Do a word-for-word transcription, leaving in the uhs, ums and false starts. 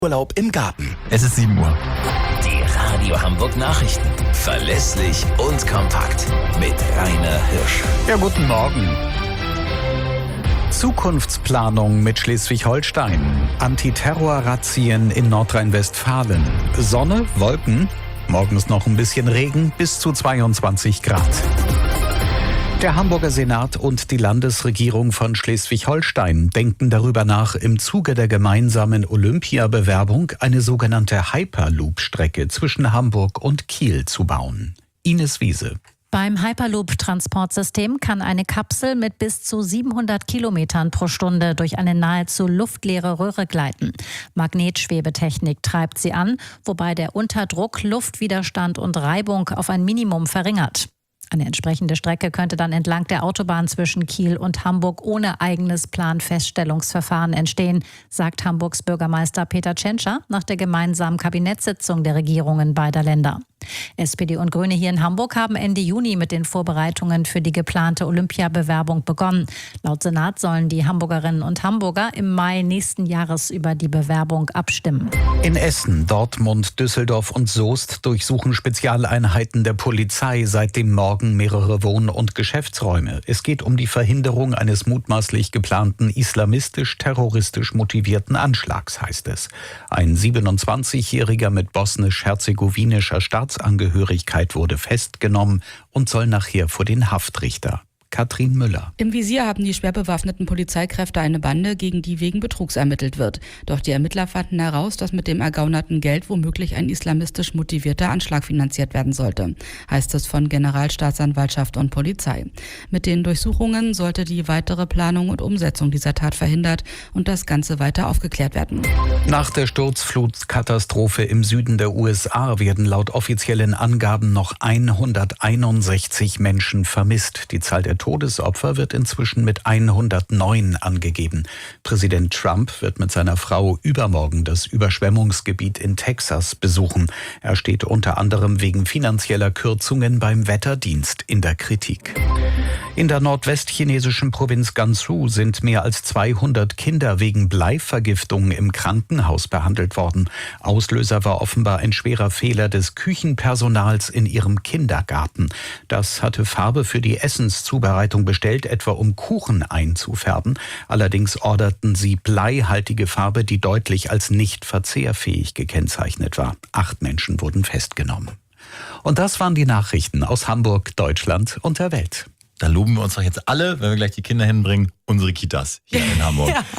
Urlaub im Garten. Es ist sieben Uhr. Die Radio Hamburg Nachrichten. Verlässlich und kompakt. Mit Rainer Hirsch. Ja, guten Morgen. Zukunftsplanung mit Schleswig-Holstein. Antiterror-Razzien in Nordrhein-Westfalen. Sonne, Wolken. Morgens noch ein bisschen Regen bis zu zweiundzwanzig Grad. Der Hamburger Senat und die Landesregierung von Schleswig-Holstein denken darüber nach, im Zuge der gemeinsamen Olympiabewerbung eine sogenannte Hyperloop-Strecke zwischen Hamburg und Kiel zu bauen. Ines Wiese. Beim Hyperloop-Transportsystem kann eine Kapsel mit bis zu siebenhundert Kilometern pro Stunde durch eine nahezu luftleere Röhre gleiten. Magnetschwebetechnik treibt sie an, wobei der Unterdruck Luftwiderstand und Reibung auf ein Minimum verringert. Eine entsprechende Strecke könnte dann entlang der Autobahn zwischen Kiel und Hamburg ohne eigenes Planfeststellungsverfahren entstehen, sagt Hamburgs Bürgermeister Peter Tschentscher nach der gemeinsamen Kabinettssitzung der Regierungen beider Länder. S P D und Grüne hier in Hamburg haben Ende Juni mit den Vorbereitungen für die geplante Olympiabewerbung begonnen. Laut Senat sollen die Hamburgerinnen und Hamburger im Mai nächsten Jahres über die Bewerbung abstimmen. In Essen, Dortmund, Düsseldorf und Soest durchsuchen Spezialeinheiten der Polizei seit dem Morgen mehrere Wohn- und Geschäftsräume. Es geht um die Verhinderung eines mutmaßlich geplanten islamistisch-terroristisch motivierten Anschlags, heißt es. Ein siebenundzwanzigjähriger mit bosnisch-herzegowinischer Staatsangehörigkeit wurde festgenommen und soll nachher vor den Haftrichter. Katrin Müller. Im Visier haben die schwer bewaffneten Polizeikräfte eine Bande, gegen die wegen Betrugs ermittelt wird. Doch die Ermittler fanden heraus, dass mit dem ergaunerten Geld womöglich ein islamistisch motivierter Anschlag finanziert werden sollte, heißt es von Generalstaatsanwaltschaft und Polizei. Mit den Durchsuchungen sollte die weitere Planung und Umsetzung dieser Tat verhindert und das Ganze weiter aufgeklärt werden. Nach der Sturzflutkatastrophe im Süden der U S A werden laut offiziellen Angaben noch hunderteinundsechzig Menschen vermisst. Die Zahl der Todesopfer wird inzwischen mit hundertneun angegeben. Präsident Trump wird mit seiner Frau übermorgen das Überschwemmungsgebiet in Texas besuchen. Er steht unter anderem wegen finanzieller Kürzungen beim Wetterdienst in der Kritik. In der nordwestchinesischen Provinz Gansu sind mehr als zweihundert Kinder wegen Bleivergiftung im Krankenhaus behandelt worden. Auslöser war offenbar ein schwerer Fehler des Küchenpersonals in ihrem Kindergarten. Das hatte Farbe für die Essenszubereitung bestellt, etwa um Kuchen einzufärben. Allerdings orderten sie bleihaltige Farbe, die deutlich als nicht verzehrfähig gekennzeichnet war. Acht Menschen wurden festgenommen. Und das waren die Nachrichten aus Hamburg, Deutschland und der Welt. Da loben wir uns doch jetzt alle, wenn wir gleich die Kinder hinbringen, unsere Kitas hier in Hamburg. Ja.